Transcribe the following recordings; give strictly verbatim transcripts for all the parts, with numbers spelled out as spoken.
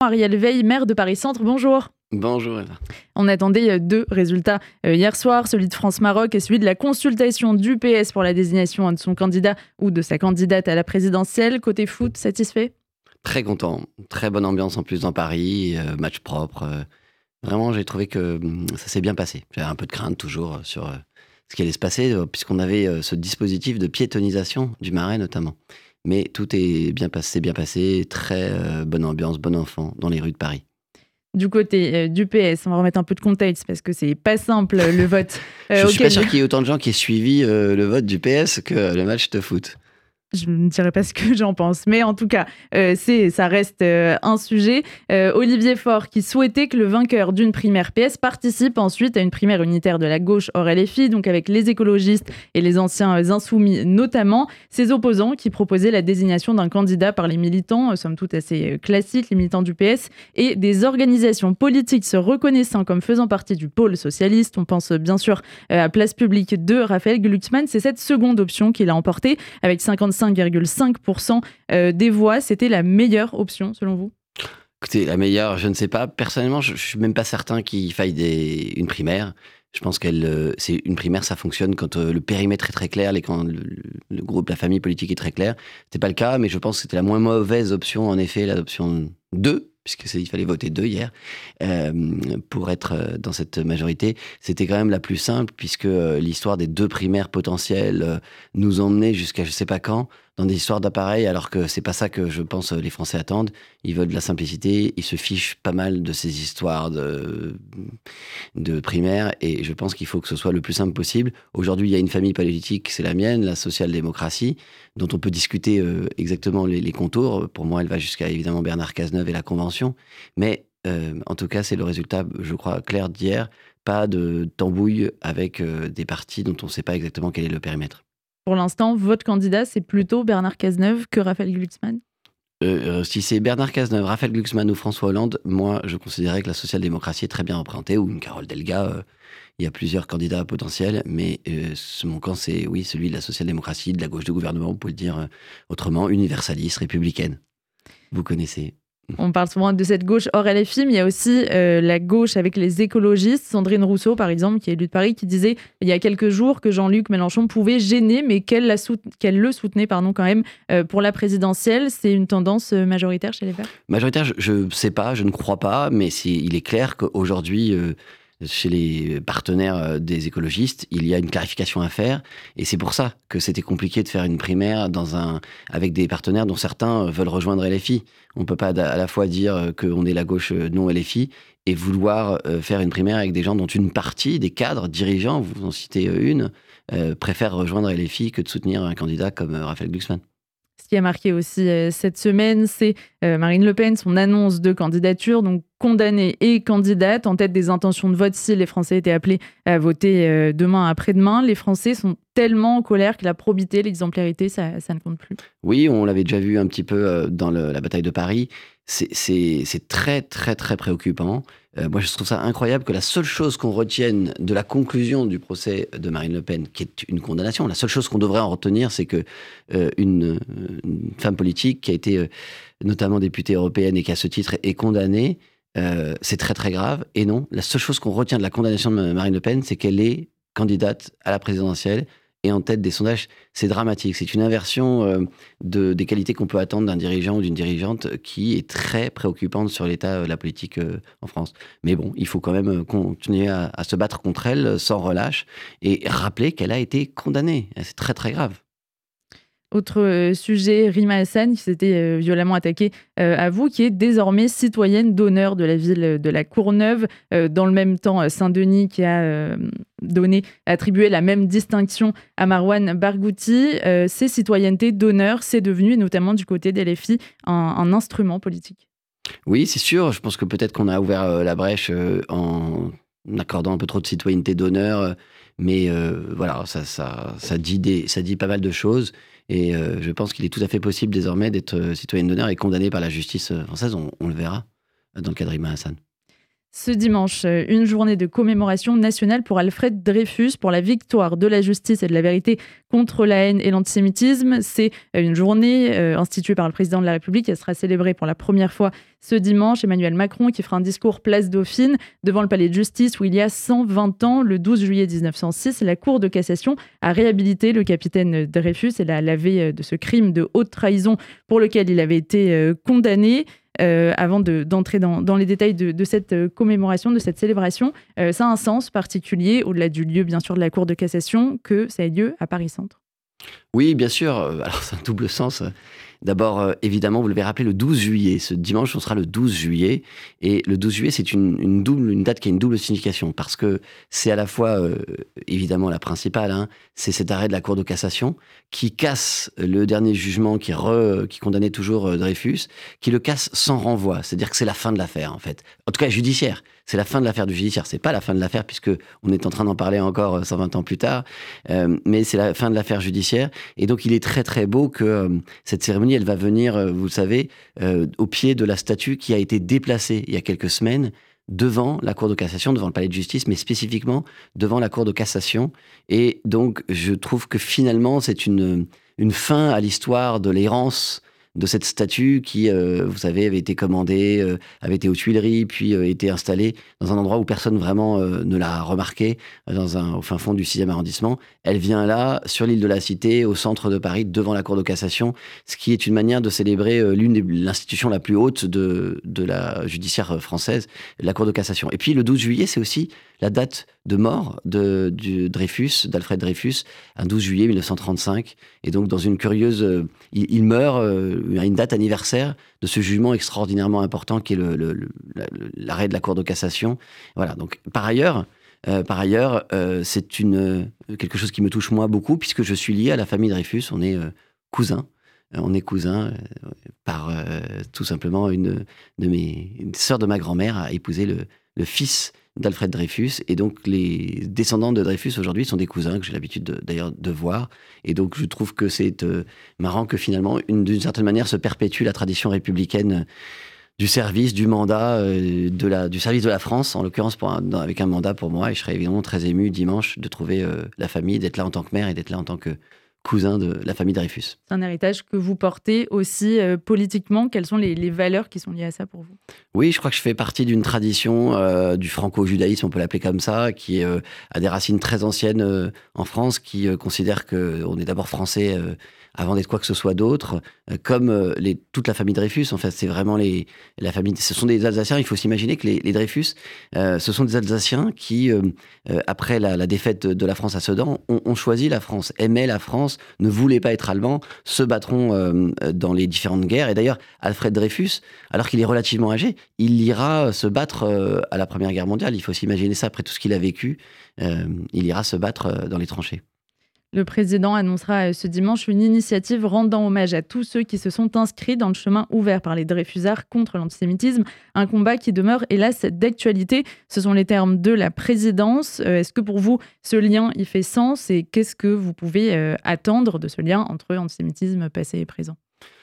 Ariel Veil, maire de Paris-Centre, bonjour. Bonjour Eva. On attendait deux résultats hier soir, celui de France-Maroc et celui de la consultation du P S pour la désignation de son candidat ou de sa candidate à la présidentielle. Côté foot, satisfait ? Très content, très bonne ambiance en plus dans Paris, euh, match propre. Euh, vraiment, j'ai trouvé que hum, ça s'est bien passé. J'avais un peu de crainte toujours euh, sur euh, ce qui allait se passer, euh, puisqu'on avait euh, ce dispositif de piétonisation du Marais notamment. Mais tout est bien passé, bien passé, très euh, bonne ambiance, bon enfant dans les rues de Paris. Du côté euh, du P S, on va remettre un peu de contexte parce que c'est pas simple le vote. Euh, Je ne suis pas sûr qu'il y ait autant de gens qui aient suivi euh, le vote du P S que le match de foot. Je ne dirais pas ce que j'en pense, mais en tout cas, euh, c'est, ça reste euh, un sujet. Euh, Olivier Faure qui souhaitait que le vainqueur d'une primaire P S participe ensuite à une primaire unitaire de la gauche hors L F I, donc avec les écologistes et les anciens insoumis notamment. Ses opposants qui proposaient la désignation d'un candidat par les militants, euh, somme toute assez classique, les militants du P S, et des organisations politiques se reconnaissant comme faisant partie du pôle socialiste. On pense bien sûr euh, à Place Publique de Raphaël Glucksmann. C'est cette seconde option qu'il a emportée avec cinquante-cinq virgule cinq pour cent des voix. C'était la meilleure option selon vous ? Écoutez, la meilleure, je ne sais pas. Personnellement, je ne suis même pas certain qu'il faille des, une primaire. Je pense qu'elle, euh, c'est une primaire, ça fonctionne quand euh, le périmètre est très clair, les, quand le, le groupe, la famille politique est très clair. C'était pas le cas, mais je pense que c'était la moins mauvaise option, en effet, l'option deux, puisqu'il fallait voter deux hier, euh, pour être dans cette majorité. C'était quand même la plus simple, puisque euh, l'histoire des deux primaires potentielles euh, nous emmenait jusqu'à je sais pas quand, dans des histoires d'appareils, alors que c'est pas ça que je pense les Français attendent. Ils veulent de la simplicité, ils se fichent pas mal de ces histoires de, de primaires, et je pense qu'il faut que ce soit le plus simple possible. Aujourd'hui, il y a une famille politique, c'est la mienne, la social-démocratie, dont on peut discuter euh, exactement les, les contours. Pour moi, elle va jusqu'à évidemment Bernard Cazeneuve et la Convention, mais euh, en tout cas, c'est le résultat, je crois, clair d'hier. Pas de tambouille avec euh, des partis dont on ne sait pas exactement quel est le périmètre. Pour l'instant, votre candidat, c'est plutôt Bernard Cazeneuve que Raphaël Glucksmann ? euh, Si c'est Bernard Cazeneuve, Raphaël Glucksmann ou François Hollande, moi, je considérais que la social-démocratie est très bien représentée, ou une Carole Delga. Euh, il y a plusieurs candidats potentiels, mais euh, mon camp, c'est oui, celui de la social-démocratie, de la gauche de gouvernement, on peut le dire euh, autrement, universaliste, républicaine. Vous connaissez. On parle souvent de cette gauche hors L F I, mais il y a aussi euh, la gauche avec les écologistes. Sandrine Rousseau, par exemple, qui est élue de Paris, qui disait il y a quelques jours que Jean-Luc Mélenchon pouvait gêner, mais qu'elle, la sout- qu'elle le soutenait pardon, quand même euh, pour la présidentielle. C'est une tendance majoritaire chez les Verts ? Majoritaire, je ne sais pas, je ne crois pas, mais c'est, il est clair qu'aujourd'hui, euh, chez les partenaires des écologistes, il y a une clarification à faire, et c'est pour ça que c'était compliqué de faire une primaire dans un, avec des partenaires dont certains veulent rejoindre L F I. On ne peut pas à la fois dire qu'on est la gauche non L F I et vouloir faire une primaire avec des gens dont une partie, des cadres, dirigeants, vous en citez une, euh, préfèrent rejoindre L F I que de soutenir un candidat comme Raphaël Glucksmann. Ce qui a marqué aussi euh, cette semaine, c'est euh, Marine Le Pen, son annonce de candidature, donc condamnée et candidate, en tête des intentions de vote si les Français étaient appelés à voter euh, demain après-demain. Les Français sont tellement en colère que la probité, l'exemplarité, ça, ça ne compte plus. Oui, on l'avait déjà vu un petit peu euh, dans le, la bataille de Paris. C'est, c'est, c'est très, très, très préoccupant. Euh, moi, je trouve ça incroyable que la seule chose qu'on retienne de la conclusion du procès de Marine Le Pen, qui est une condamnation, la seule chose qu'on devrait en retenir, c'est que euh, une, une femme politique qui a été euh, notamment députée européenne et qui, à ce titre, est condamnée, euh, c'est très, très grave. Et non, la seule chose qu'on retient de la condamnation de Marine Le Pen, c'est qu'elle est candidate à la présidentielle et en tête des sondages. C'est dramatique. C'est une inversion euh, de, des qualités qu'on peut attendre d'un dirigeant ou d'une dirigeante qui est très préoccupante sur l'état de la politique euh, en France. Mais bon, il faut quand même continuer à, à se battre contre elle sans relâche et rappeler qu'elle a été condamnée. C'est très, très grave. Autre euh, sujet, Rima Hassan, qui s'était euh, violemment attaquée euh, à vous, qui est désormais citoyenne d'honneur de la ville de la Courneuve. Euh, dans le même temps, Saint-Denis qui a euh, donné, attribué la même distinction à Marouane Barghouti. Euh, ces citoyennetés d'honneur, c'est devenu, notamment du côté des L F I, un, un instrument politique. Oui, c'est sûr. Je pense que peut-être qu'on a ouvert euh, la brèche euh, en accordant un peu trop de citoyenneté d'honneur. Euh, mais euh, voilà, ça, ça, ça, dit des, ça dit pas mal de choses. Et euh, je pense qu'il est tout à fait possible désormais d'être citoyenne d'honneur et condamné par la justice française. On, on le verra dans le cas de Rima Hassan. Ce dimanche, une journée de commémoration nationale pour Alfred Dreyfus, pour la victoire de la justice et de la vérité contre la haine et l'antisémitisme. C'est une journée euh, instituée par le président de la République. Elle sera célébrée pour la première fois ce dimanche. Emmanuel Macron qui fera un discours place Dauphine devant le palais de justice où il y a cent vingt ans, le douze juillet mille neuf cent six, la Cour de cassation a réhabilité le capitaine Dreyfus et l'a lavé de ce crime de haute trahison pour lequel il avait été euh, condamné. Euh, avant de, d'entrer dans, dans les détails de, de cette commémoration, de cette célébration, euh, ça a un sens particulier, au-delà du lieu, bien sûr, de la Cour de cassation, que ça ait lieu à Paris-Centre. Oui, bien sûr. Alors, c'est un double sens. D'abord, euh, évidemment, vous l'avez rappelé, le douze juillet. Ce dimanche, on sera le douze juillet. Et le douze juillet, c'est une, une, double, une date qui a une double signification. Parce que c'est à la fois, euh, évidemment, la principale. Hein, c'est cet arrêt de la Cour de cassation qui casse le dernier jugement qui, re, qui condamnait toujours euh, Dreyfus, qui le casse sans renvoi. C'est-à-dire que c'est la fin de l'affaire, en fait. En tout cas, judiciaire. C'est la fin de l'affaire du judiciaire. C'est pas la fin de l'affaire, puisque on est en train d'en parler encore cent vingt ans plus tard. Euh, mais c'est la fin de l'affaire judiciaire. Et donc, il est très, très beau que euh, cette cérémonie, elle va venir, euh, vous le savez, euh, au pied de la statue qui a été déplacée il y a quelques semaines devant la Cour de cassation, devant le palais de justice, mais spécifiquement devant la Cour de cassation. Et donc, je trouve que finalement, c'est une, une fin à l'histoire de l'errance de cette statue qui, euh, vous savez, avait été commandée, euh, avait été aux Tuileries, puis euh, été installée dans un endroit où personne vraiment euh, ne l'a remarqué, dans un, au fin fond du sixième arrondissement. Elle vient là, sur l'île de la Cité, au centre de Paris, devant la Cour de cassation, ce qui est une manière de célébrer euh, l'une des l'institution la plus haute de, de la judiciaire française, la Cour de cassation. Et puis le douze juillet, c'est aussi la date de mort de, de Dreyfus, d'Alfred Dreyfus, un douze juillet mille neuf cent trente-cinq. Et donc, dans une curieuse... Euh, il, il meurt euh, à une date anniversaire de ce jugement extraordinairement important qui est le, le, le, l'arrêt de la Cour de cassation. Voilà. Donc, par ailleurs, euh, par ailleurs euh, c'est une, quelque chose qui me touche moi beaucoup, puisque je suis lié à la famille Dreyfus. On est euh, cousins. On est cousins euh, par euh, tout simplement une de mes une sœur de ma grand-mère a épousé le, le fils d'Alfred Dreyfus, et donc les descendants de Dreyfus aujourd'hui sont des cousins que j'ai l'habitude de, d'ailleurs de voir, et donc je trouve que c'est euh, marrant que finalement, une, d'une certaine manière, se perpétue la tradition républicaine du service, du mandat, euh, de la, du service de la France, en l'occurrence pour un, avec un mandat pour moi, et je serais évidemment très ému dimanche de trouver euh, la famille, d'être là en tant que mère et d'être là en tant que cousin de la famille Dreyfus. C'est un héritage que vous portez aussi euh, politiquement. Quelles sont les, les valeurs qui sont liées à ça pour vous ? Oui, je crois que je fais partie d'une tradition euh, du franco-judaïsme, on peut l'appeler comme ça, qui euh, a des racines très anciennes euh, en France, qui euh, considère qu'on est d'abord français euh, avant d'être quoi que ce soit d'autre, euh, comme euh, les, toute la famille Dreyfus. En fait, c'est vraiment les, la famille. Ce sont des Alsaciens. Il faut s'imaginer que les, les Dreyfus, euh, ce sont des Alsaciens qui, euh, euh, après la, la défaite de la France à Sedan, ont, ont choisi la France, aimaient la France, ne voulaient pas être allemands, se battront euh, dans les différentes guerres. Et d'ailleurs, Alfred Dreyfus, alors qu'il est relativement âgé, il ira se battre euh, à la Première Guerre mondiale. Il faut s'imaginer ça, après tout ce qu'il a vécu, euh, il ira se battre euh, dans les tranchées. Le président annoncera ce dimanche une initiative rendant hommage à tous ceux qui se sont inscrits dans le chemin ouvert par les Dreyfusards contre l'antisémitisme, un combat qui demeure hélas d'actualité. Ce sont les termes de la présidence. Est-ce que pour vous, ce lien y fait sens et qu'est-ce que vous pouvez attendre de ce lien entre antisémitisme passé et présent ?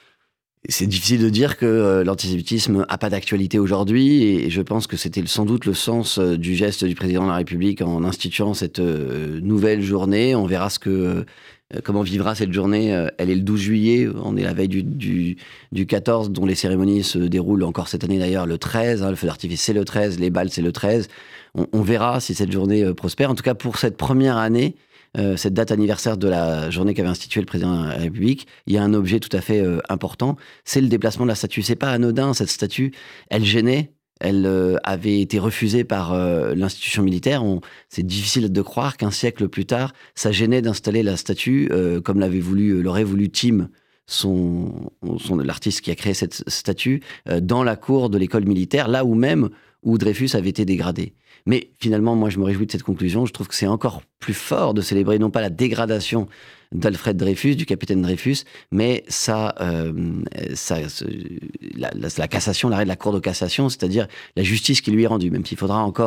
C'est difficile de dire que euh, l'antisémitisme n'a pas d'actualité aujourd'hui, et je pense que c'était sans doute le sens euh, du geste du président de la République en instituant cette euh, nouvelle journée. On verra ce que, euh, comment vivra cette journée. Euh, elle est le douze juillet, on est la veille du, du, du quatorze, dont les cérémonies se déroulent encore cette année d'ailleurs le treize. Hein, le feu d'artifice c'est le treize, les balles c'est le treize. On, on verra si cette journée euh, prospère. En tout cas, pour cette première année, Euh, cette date anniversaire de la journée qu'avait instituée le président de la République, il y a un objet tout à fait euh, important, c'est le déplacement de la statue. C'est pas anodin, cette statue, elle gênait, elle euh, avait été refusée par euh, l'institution militaire. On, c'est difficile de croire qu'un siècle plus tard, ça gênait d'installer la statue, euh, comme l'avait voulu, l'aurait voulu Tim, son, son, l'artiste qui a créé cette statue, euh, dans la cour de l'école militaire, là où même où Dreyfus avait été dégradé. Mais finalement, moi, je me réjouis de cette conclusion. Je trouve que c'est encore plus fort de célébrer non pas la dégradation d'Alfred Dreyfus, du capitaine Dreyfus, mais ça, euh, ça, la, la, la cassation, l'arrêt de la Cour de cassation, c'est-à-dire la justice qui lui est rendue, même s'il faudra encore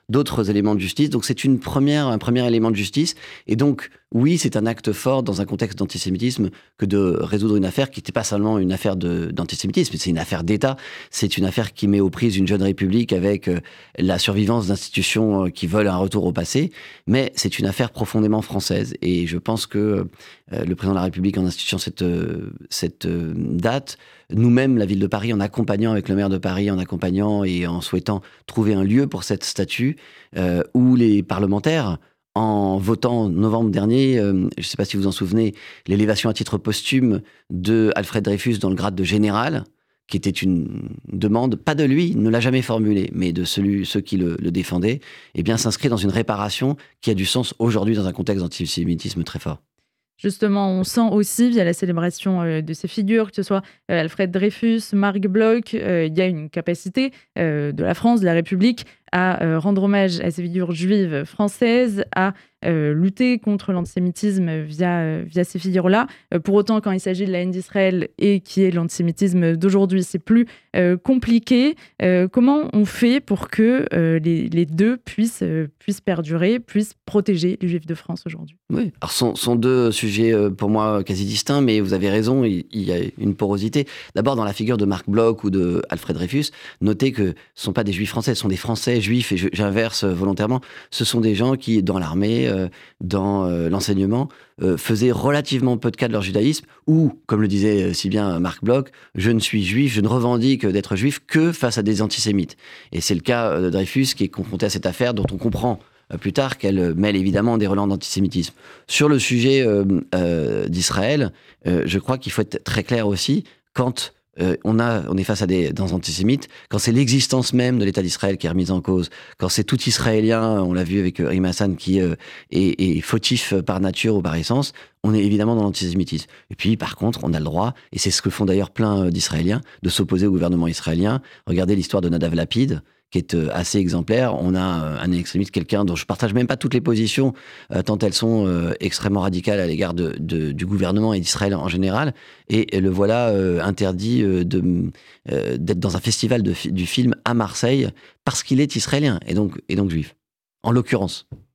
d'autres éléments de justice. Donc c'est une première, un premier élément de justice. Et donc, oui, c'est un acte fort dans un contexte d'antisémitisme que de résoudre une affaire qui n'était pas seulement une affaire de, d'antisémitisme, c'est une affaire d'État. C'est une affaire qui met aux prises une jeune république avec euh, la survivance d'institutions euh, qui veulent un retour au passé. Mais c'est une affaire profondément française. Et je pense que euh, le président de la République, en instituant cette, euh, cette euh, date, nous-mêmes, la ville de Paris, en accompagnant avec le maire de Paris, en accompagnant et en souhaitant trouver un lieu pour cette statue, euh, où les parlementaires, en votant en novembre dernier, euh, je ne sais pas si vous vous en souvenez, l'élévation à titre posthume de Alfred Dreyfus dans le grade de général, qui était une demande, pas de lui, il ne l'a jamais formulée, mais de celui, ceux qui le, le défendaient, eh bien, s'inscrit dans une réparation qui a du sens aujourd'hui dans un contexte d'antisémitisme très fort. Justement, on sent aussi, via la célébration euh, de ces figures, que ce soit euh, Alfred Dreyfus, Marc Bloch, euh, il y a une capacité euh, de la France, de la République, à euh, rendre hommage à ces figures juives françaises, à euh, lutter contre l'antisémitisme via, euh, via ces figures-là. Euh, pour autant, quand il s'agit de la haine d'Israël et qui est l'antisémitisme d'aujourd'hui, c'est plus euh, compliqué. Euh, comment on fait pour que euh, les, les deux puissent, euh, puissent perdurer, puissent protéger les Juifs de France aujourd'hui ? Oui, alors ce sont, sont deux sujets euh, pour moi quasi distincts, mais vous avez raison, il, il y a une porosité. D'abord, dans la figure de Marc Bloch ou de Alfred Dreyfus, notez que ce ne sont pas des Juifs français, ce sont des Français juifs, et je, j'inverse volontairement, ce sont des gens qui, dans l'armée, euh, dans euh, l'enseignement, euh, faisaient relativement peu de cas de leur judaïsme, ou, comme le disait si bien Marc Bloch, je ne suis juif, je ne revendique d'être juif que face à des antisémites. Et c'est le cas de Dreyfus qui est confronté à cette affaire dont on comprend plus tard qu'elle mêle évidemment des relents d'antisémitisme. Sur le sujet euh, euh, d'Israël, euh, je crois qu'il faut être très clair aussi, quand euh, on, a, on est face à des, des antisémites, quand c'est l'existence même de l'État d'Israël qui est remise en cause, quand c'est tout Israélien, on l'a vu avec euh, Rima Hassan, qui euh, est, est fautif par nature ou par essence, on est évidemment dans l'antisémitisme. Et puis, par contre, on a le droit, et c'est ce que font d'ailleurs plein d'Israéliens, de s'opposer au gouvernement israélien. Regardez l'histoire de Nadav Lapid, qui est assez exemplaire. On a un extrémiste, quelqu'un dont je partage même pas toutes les positions, euh, tant elles sont euh, extrêmement radicales à l'égard de, de, du gouvernement et d'Israël en général. Et, et le voilà euh, interdit euh, de, euh, d'être dans un festival de, du film à Marseille parce qu'il est israélien et donc, et donc juif, en l'occurrence.